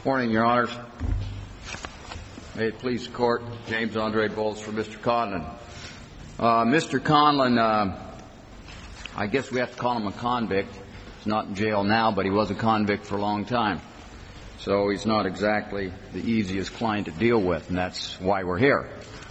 Morning, Your Honors. May it please the Court, James Andre Bowles for Mr. Conlon. Mr. Conlon, I guess we have to call him a convict. He's not in jail now, but he was a convict for a long time. So he's not exactly the easiest client to deal with, and that's why we're here.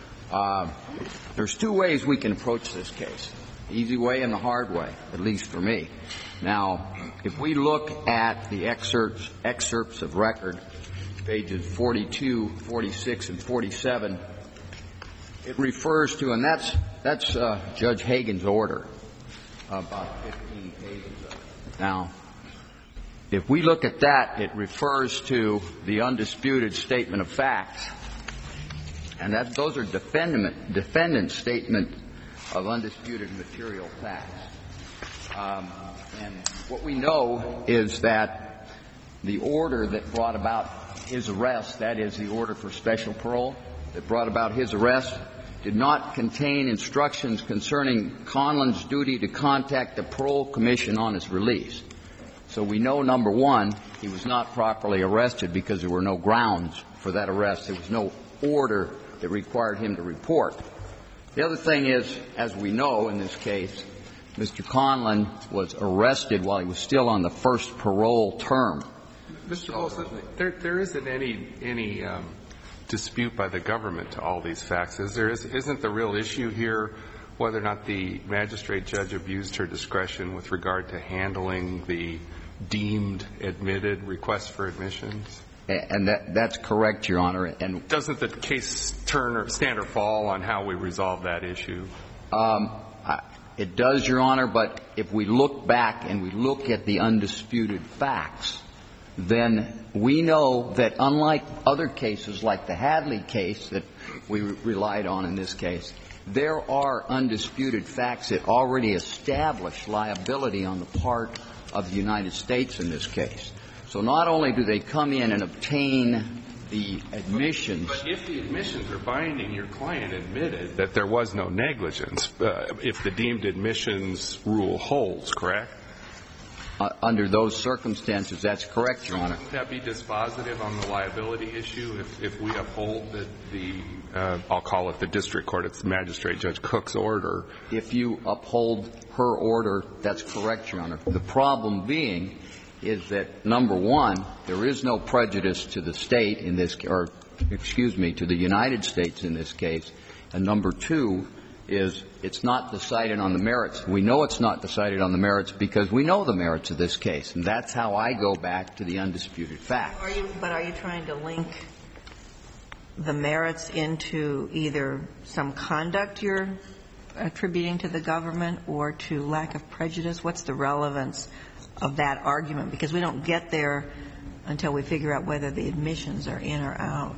There's two ways we can approach this case, the easy way and the hard way, at least for me. Now, if we look at the excerpts of record, pages 42, 46, and 47, it refers to, and that's Judge Hagan's order, about 15 pages of it. Now, if we look at that, it refers to the undisputed statement of facts, and those are defendant's statement of undisputed material facts. And what we know is that the order that brought about his arrest, that is the order for special parole that brought about his arrest, did not contain instructions concerning Conlon's duty to contact the parole commission on his release. So we know, number one, he was not properly arrested because there were no grounds for that arrest. There was no order that required him to report. The other thing is, as we know in this case, Mr. Conlon was arrested while he was still on the first parole term. Mr. Wilson, there isn't any dispute by the government to all these facts. Isn't the real issue here whether or not the magistrate judge abused her discretion with regard to handling the deemed admitted requests for admissions? And that's correct, Your Honor. And doesn't the case stand or fall on how we resolve that issue? It does, Your Honor, but if we look back and we look at the undisputed facts, then we know that unlike other cases like the Hadley case that we relied on in this case, there are undisputed facts that already establish liability on the part of the United States in this case. So not only do they come in and obtain the admissions. But if the admissions are binding, your client admitted that there was no negligence if the deemed admissions rule holds, correct? Under those circumstances, that's correct, Your Honor. Wouldn't that be dispositive on the liability issue if we uphold I'll call it the district court, it's Magistrate Judge Cook's order? If you uphold her order, that's correct, Your Honor. The problem being is that, number one, there is no prejudice to the state in this, or excuse me, to the United States in this case. And number two is it's not decided on the merits. We know it's not decided on the merits because we know the merits of this case. And that's how I go back to the undisputed facts. But are you trying to link the merits into either some conduct you're attributing to the government or to lack of prejudice? What's the relevance of that argument? Because we don't get there until we figure out whether the admissions are in or out.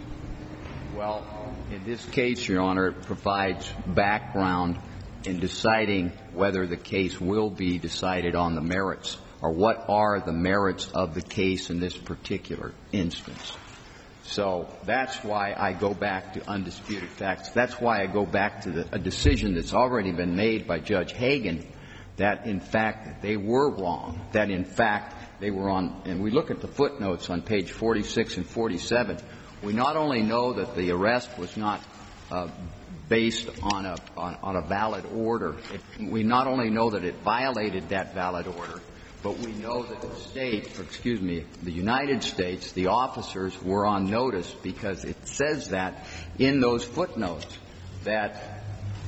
Well, in this case, Your Honor, it provides background in deciding whether the case will be decided on the merits or what are the merits of the case in this particular instance. So that's why I go back to undisputed facts. That's why I go back to a decision that's already been made by Judge Hagan that, in fact, they were wrong, that, in fact, they were on, and we look at the footnotes on page 46 and 47. We not only know that the arrest was not based on a valid order. We not only know that it violated that valid order, but we know that the state, or excuse me, the United States, the officers were on notice because it says that in those footnotes that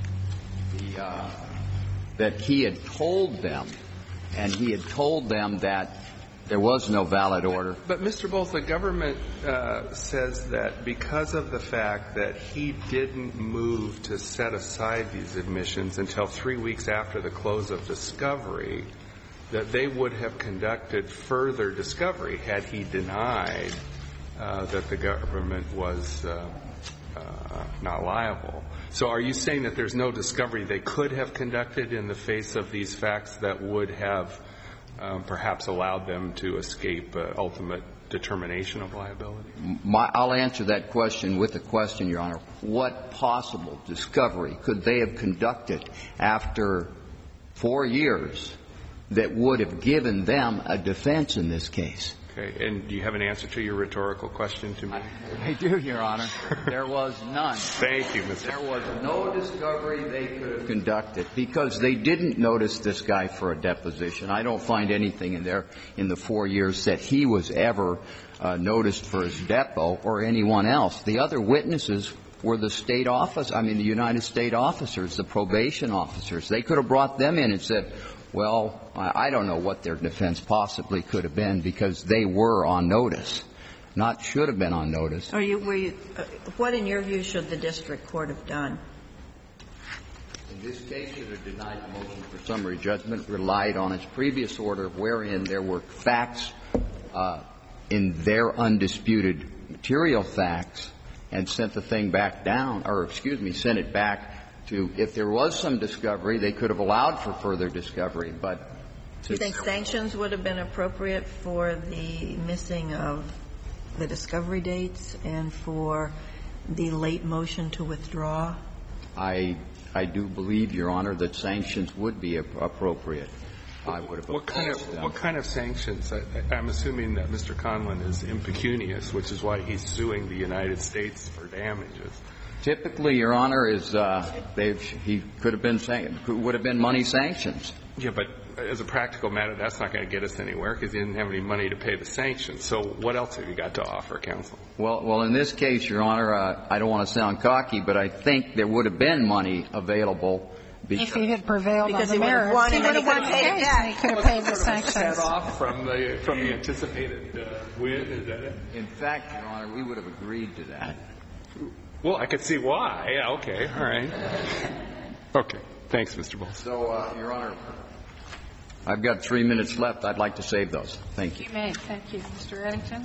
that he had told them, and he had told them that there was no valid order. But, Mr. Bowles, the government says that because of the fact that he didn't move to set aside these admissions until 3 weeks after the close of discovery, that they would have conducted further discovery had he denied that the government was not liable. So are you saying that there's no discovery they could have conducted in the face of these facts that would have perhaps allowed them to escape ultimate determination of liability? I'll answer that question with a question, Your Honor. What possible discovery could they have conducted after 4 years that would have given them a defense in this case? Okay. And do you have an answer to your rhetorical question to me? I do, Your Honor. There was none. Thank you, Mr. There was no discovery they could have conducted because they didn't notice this guy for a deposition. I don't find anything in there in the 4 years that he was ever noticed for his depo or anyone else. The other witnesses were the the United States officers, the probation officers. They could have brought them in and said, well, I don't know what their defense possibly could have been because they were on notice, not should have been on notice. What, in your view, should the district court have done? In this case, it had denied the motion for summary judgment, relied on its previous order wherein there were facts in their undisputed material facts and sent the thing back down, sent it back to, if there was some discovery, they could have allowed for further discovery. But do you think sanctions would have been appropriate for the missing of the discovery dates and for the late motion to withdraw? I do believe, Your Honor, that sanctions would be appropriate. I would have opposed them. What kind of sanctions? I'm assuming that Mr. Conlon is impecunious, which is why he's suing the United States for damages. Typically, Your Honor, he could have been would have been money sanctions. Yeah, but as a practical matter, that's not going to get us anywhere because he didn't have any money to pay the sanctions. So what else have you got to offer, counsel? Well, in this case, Your Honor, I don't want to sound cocky, but I think there would have been money available. If he had prevailed on the merits, he would have won the case. He could have paid the sanctions. Set off from the anticipated win, is that it? In fact, Your Honor, we would have agreed to that. Well, I could see why. Yeah, okay, all right. Okay, thanks, Mr. Bowles. So, Your Honor, I've got 3 minutes left. I'd like to save those. Thank you. You may. Thank you. Mr. Eddington.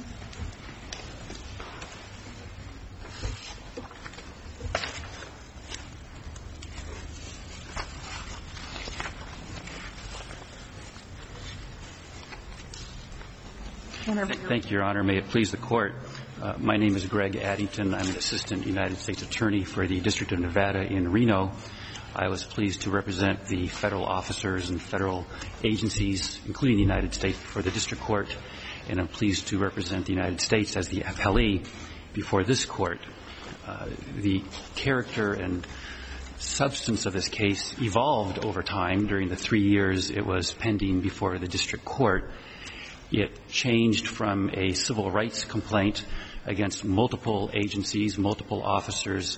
Thank you, Your Honor. May it please the Court. My name is Greg Addington. I'm an assistant United States attorney for the District of Nevada in Reno. I was pleased to represent the federal officers and federal agencies, including the United States, before the district court, and I'm pleased to represent the United States as the appellee before this court. The character and substance of this case evolved over time during the 3 years it was pending before the district court. It changed from a civil rights complaint against multiple agencies, multiple officers,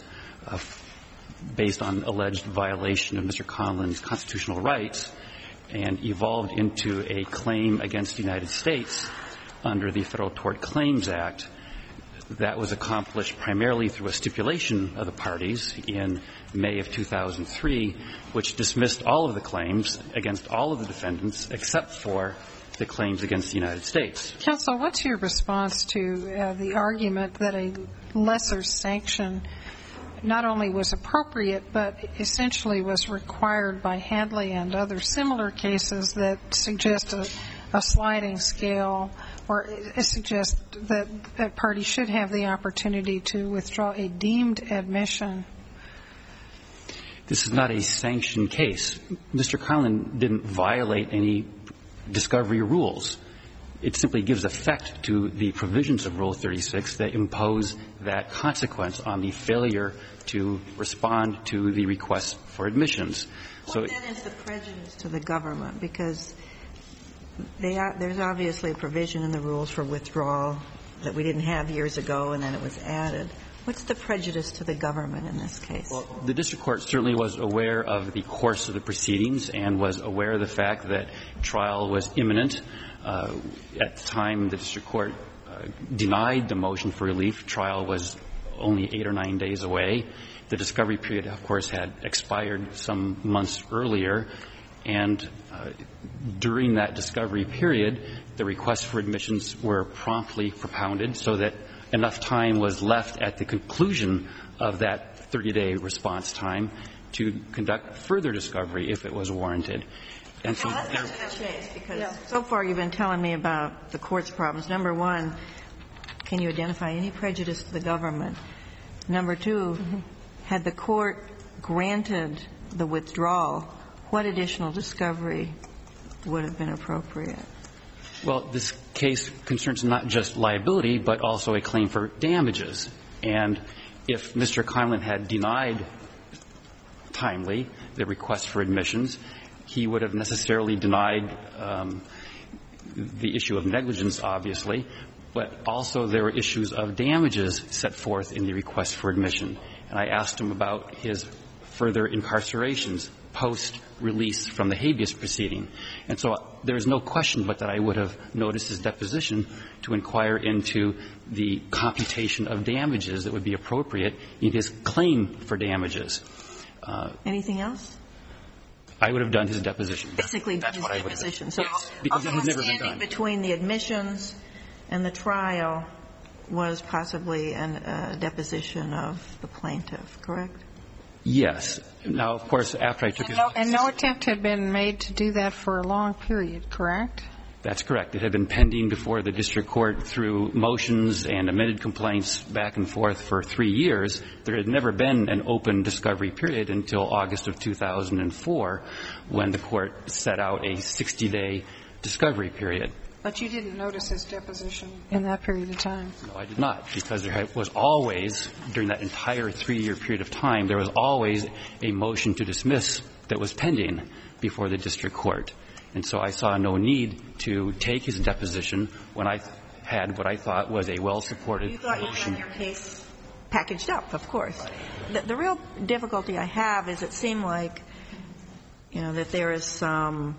based on alleged violation of Mr. Conlon's constitutional rights, and evolved into a claim against the United States under the Federal Tort Claims Act. That was accomplished primarily through a stipulation of the parties in May of 2003, which dismissed all of the claims against all of the defendants except for the claims against the United States. Counsel, what's your response to the argument that a lesser sanction not only was appropriate, but essentially was required by Hadley and other similar cases that suggest a sliding scale, or suggest that that party should have the opportunity to withdraw a deemed admission? This is not a sanctioned case. Mr. Conlon didn't violate any discovery rules. It simply gives effect to the provisions of Rule 36 that impose that consequence on the failure to respond to the request for admissions. What then is the prejudice to the government? Because there's obviously a provision in the rules for withdrawal that we didn't have years ago, and then it was added. What's the prejudice to the government in this case? Well, the district court certainly was aware of the course of the proceedings and was aware of the fact that trial was imminent. At the time the district court denied the motion for relief, trial was only 8 or 9 days away. The discovery period, of course, had expired some months earlier, and during that discovery period, the requests for admissions were promptly propounded so that enough time was left at the conclusion of that 30-day response time to conduct further discovery if it was warranted. And so let's get to the chase, because so far you've been telling me about the court's problems. Number one, can you identify any prejudice to the government? Number two, had the court granted the withdrawal, what additional discovery would have been appropriate? Well, this case concerns not just liability, but also a claim for damages. And if Mr. Conlon had denied timely the request for admissions, he would have necessarily denied the issue of negligence, obviously, but also there were issues of damages set forth in the request for admission. And I asked him about his further incarcerations post-release from the habeas proceeding. And so there is no question but that I would have noticed his deposition to inquire into the computation of damages that would be appropriate in his claim for damages. Anything else? I would have done his deposition. Basically, that's his what I would have deposition. done. So yes, because it has never been done. Between the admissions and the trial was possibly a deposition of the plaintiff, correct? Yes. Now, of course, after I took his And no attempt had been made to do that for a long period, correct? That's correct. It had been pending before the district court through motions and amended complaints back and forth for 3 years. There had never been an open discovery period until August of 2004 when the court set out a 60-day discovery period. But you didn't notice his deposition in that period of time? No, I did not, because there was always, during that entire 3-year period of time, there was always a motion to dismiss that was pending before the district court. And so I saw no need to take his deposition when I had what I thought was a well-supported motion. You thought you had your case packaged up, of course. The real difficulty I have is it seemed like, you know, that there is some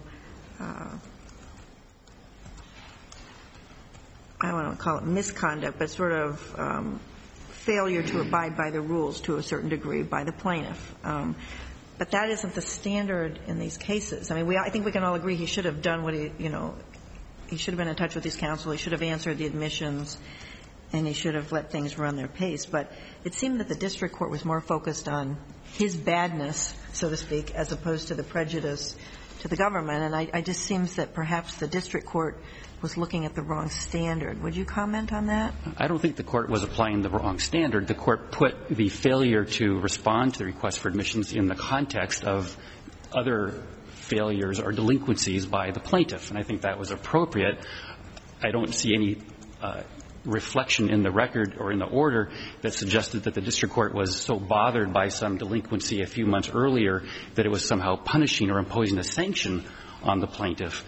I don't want to call it misconduct, but sort of failure to abide by the rules to a certain degree by the plaintiff. But that isn't the standard in these cases. I mean, I think we can all agree he should have done what he should have been in touch with his counsel, he should have answered the admissions, and he should have let things run their pace. But it seemed that the district court was more focused on his badness, so to speak, as opposed to the prejudice to the government. And it just seems that perhaps the district court was looking at the wrong standard. Would you comment on that? I don't think the court was applying the wrong standard. The court put the failure to respond to the request for admissions in the context of other failures or delinquencies by the plaintiff, and I think that was appropriate. I don't see any reflection in the record or in the order that suggested that the district court was so bothered by some delinquency a few months earlier that it was somehow punishing or imposing a sanction on the plaintiff.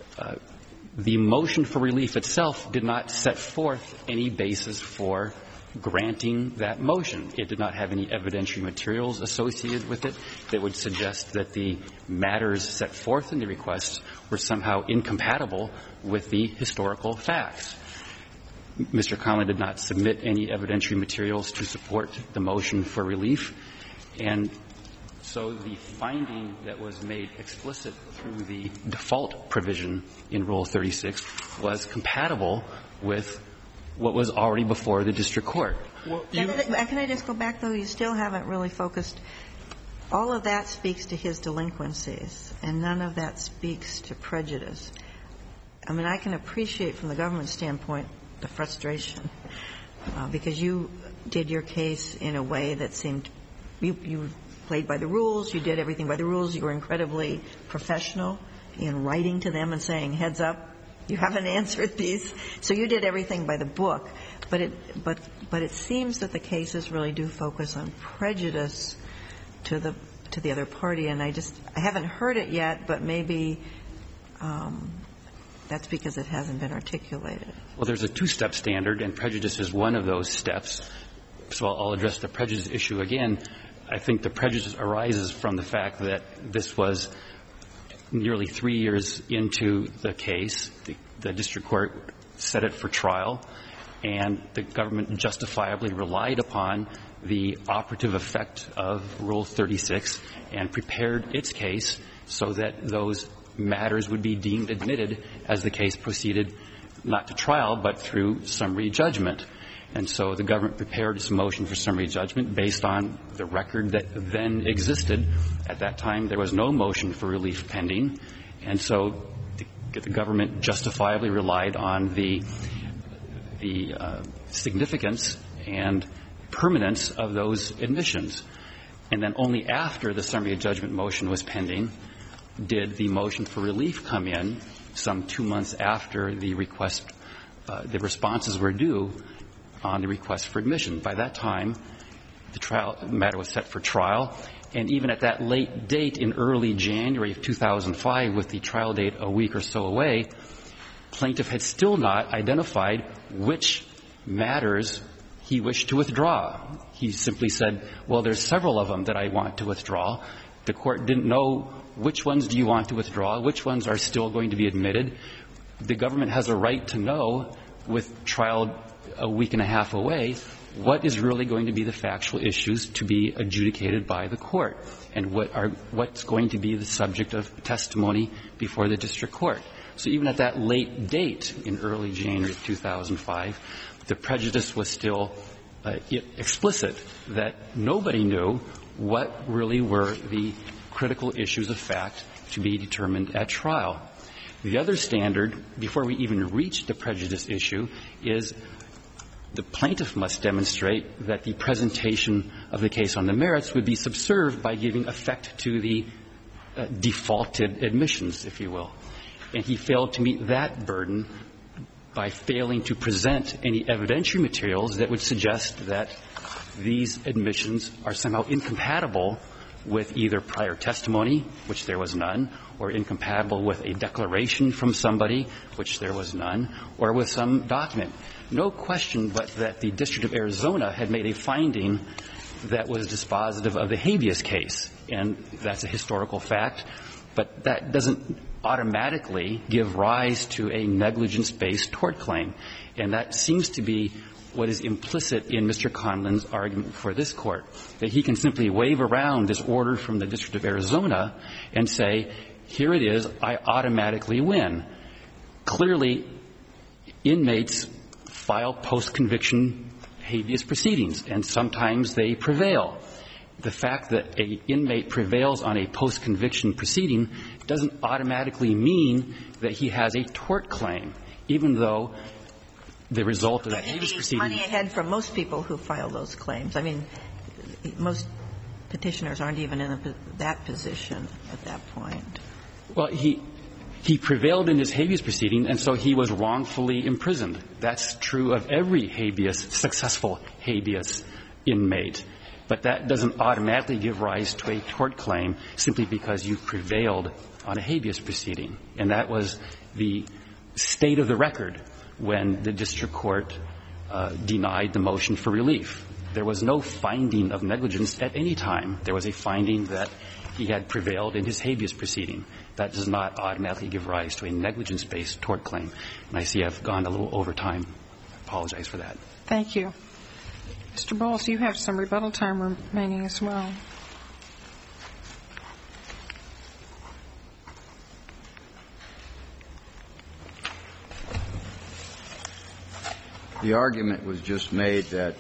The motion for relief itself did not set forth any basis for granting that motion. It did not have any evidentiary materials associated with it that would suggest that the matters set forth in the request were somehow incompatible with the historical facts. Mr. Conlon did not submit any evidentiary materials to support the motion for relief, and so the finding that was made explicit through the default provision in Rule 36 was compatible with what was already before the district court. Well, can I just go back, though? You still haven't really focused. All of that speaks to his delinquencies, and none of that speaks to prejudice. I mean, I can appreciate from the government standpoint the frustration, because you did your case in a way that seemed you played by the rules, you did everything by the rules, you were incredibly professional in writing to them and saying, heads up, you haven't answered these. So you did everything by the book. But it seems that the cases really do focus on prejudice to the other party, and I haven't heard it yet, but maybe that's because it hasn't been articulated. Well, there's a two-step standard, and prejudice is one of those steps. So I'll address the prejudice issue again. I think the prejudice arises from the fact that this was nearly 3 years into the case. The district court set it for trial, and the government justifiably relied upon the operative effect of Rule 36 and prepared its case so that those matters would be deemed admitted as the case proceeded not to trial but through summary judgment. And so the government prepared its motion for summary judgment based on the record that then existed. At that time, there was no motion for relief pending, and so the government justifiably relied on the significance and permanence of those admissions. And then only after the summary judgment motion was pending did the motion for relief come in, some 2 months after the request, the responses were due on the request for admission. By that time, the matter was set for trial. And even at that late date in early January of 2005, with the trial date a week or so away, plaintiff had still not identified which matters he wished to withdraw. He simply said, well, there's several of them that I want to withdraw. The court didn't know which ones do you want to withdraw, which ones are still going to be admitted. The government has a right to know, with trial a week and a half away, what is really going to be the factual issues to be adjudicated by the court, and what's going to be the subject of testimony before the district court. So even at that late date in early January of 2005, the prejudice was still explicit that nobody knew what really were the critical issues of fact to be determined at trial. The other standard, before we even reach the prejudice issue, is the plaintiff must demonstrate that the presentation of the case on the merits would be subserved by giving effect to the defaulted admissions, if you will. And he failed to meet that burden by failing to present any evidentiary materials that would suggest that these admissions are somehow incompatible with either prior testimony, which there was none, or incompatible with a declaration from somebody, which there was none, or with some document. No question but that the District of Arizona had made a finding that was dispositive of the habeas case, and that's a historical fact, but that doesn't automatically give rise to a negligence-based tort claim. And that seems to be what is implicit in Mr. Conlon's argument before this Court, that he can simply wave around this order from the District of Arizona and say, here it is, I automatically win. Clearly, inmates file post-conviction habeas proceedings, and sometimes they prevail. The fact that an inmate prevails on a post-conviction proceeding doesn't automatically mean that he has a tort claim, even though the result of that habeas proceeding. Money ahead for most people who file those claims. I mean, most petitioners aren't even in that position at that point. Well, he prevailed in his habeas proceeding, and so he was wrongfully imprisoned. That's true of every successful habeas inmate. But that doesn't automatically give rise to a tort claim simply because you prevailed on a habeas proceeding. And that was the state of the record when the district court denied the motion for relief. There was no finding of negligence at any time. There was a finding that he had prevailed in his habeas proceeding. That does not automatically give rise to a negligence-based tort claim. And I see I've gone a little over time. I apologize for that. Thank you. Mr. Bowles, you have some rebuttal time remaining as well. The argument was just made that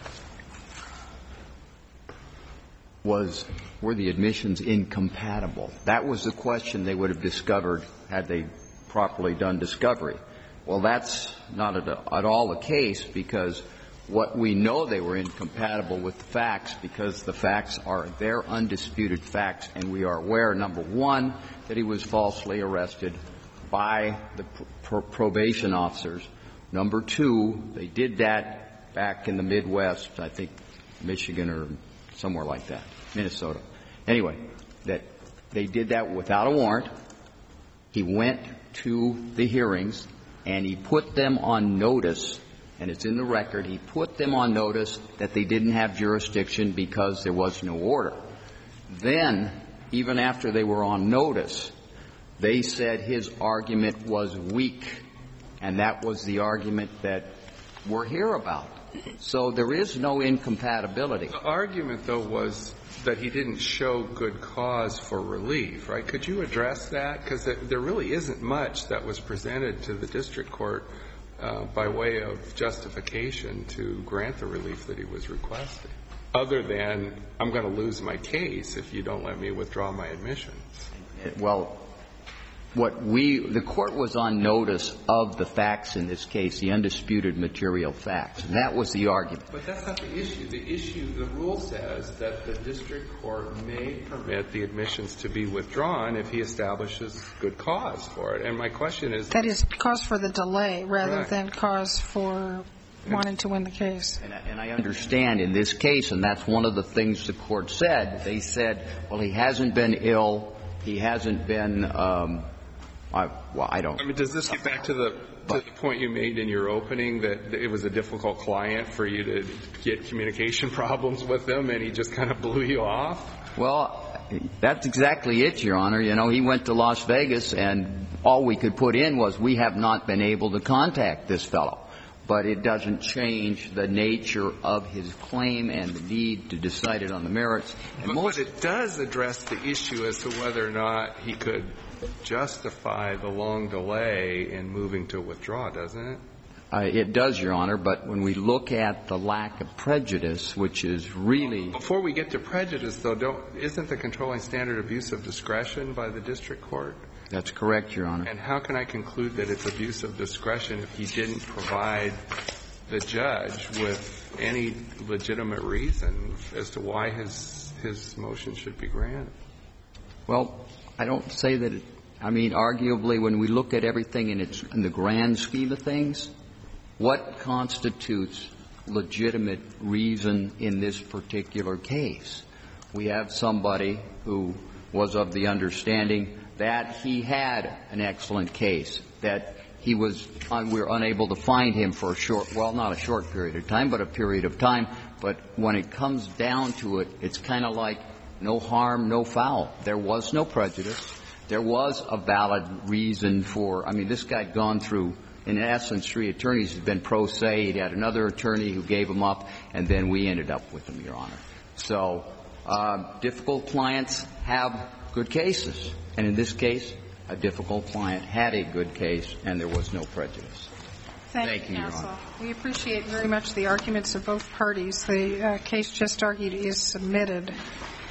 were the admissions incompatible? That was the question they would have discovered had they properly done discovery. Well, that's not at all the case, because what we know, they were incompatible with the facts, because the facts are their undisputed facts, and we are aware, number one, that he was falsely arrested by the probation officers. Number two, they did that back in the Midwest, I think Michigan or somewhere like that, Minnesota. Anyway, that they did that without a warrant. He went to the hearings, and he put them on notice, and it's in the record, he put them on notice that they didn't have jurisdiction because there was no order. Then, even after they were on notice, they said his argument was weak, and that was the argument that we're here about. So there is no incompatibility. The argument, though, was that he didn't show good cause for relief, right? Could you address that? Because there really isn't much that was presented to the district court by way of justification to grant the relief that he was requesting, other than, I'm going to lose my case if you don't let me withdraw my admissions. Well, the court was on notice of the facts in this case, the undisputed material facts, and that was the argument. But that's not the issue. The rule says that the district court may permit the admissions to be withdrawn if he establishes good cause for it. And my question is... That is cause for the delay rather Right. than cause for wanting to win the case. And I understand in this case, and that's one of the things the court said. They said, well, he hasn't been ill. He hasn't been, I don't. I mean, does this get back to the point you made in your opening that it was a difficult client for you to get communication problems with him and he just kind of blew you off? Well, that's exactly it, Your Honor. You know, he went to Las Vegas and all we could put in was we have not been able to contact this fellow. But it doesn't change the nature of his claim and the need to decide it on the merits. But it does address the issue as to whether or not he could justify the long delay in moving to withdraw, doesn't it? It does, Your Honor, but when we look at the lack of prejudice, which is really... Before we get to prejudice, though, isn't the controlling standard abuse of discretion by the district court? That's correct, Your Honor. And how can I conclude that it's abuse of discretion if he didn't provide the judge with any legitimate reason as to why his motion should be granted? Well, I don't say that it, I mean, arguably, when we look at everything in the grand scheme of things, what constitutes legitimate reason in this particular case? We have somebody who was of the understanding that he had an excellent case, that we were unable to find him for a short, well, not a short period of time, but a period of time. But when it comes down to it, it's kind of like no harm, no foul. There was no prejudice. There was a valid reason for, I mean, this guy had gone through, in essence, 3 attorneys. He'd been pro se. He had another attorney who gave him up, and then we ended up with him, Your Honor. So difficult clients have good cases. And in this case, a difficult client had a good case, and there was no prejudice. Thank you, Your counsel. Honor. We appreciate very much the arguments of both parties. The case just argued is submitted.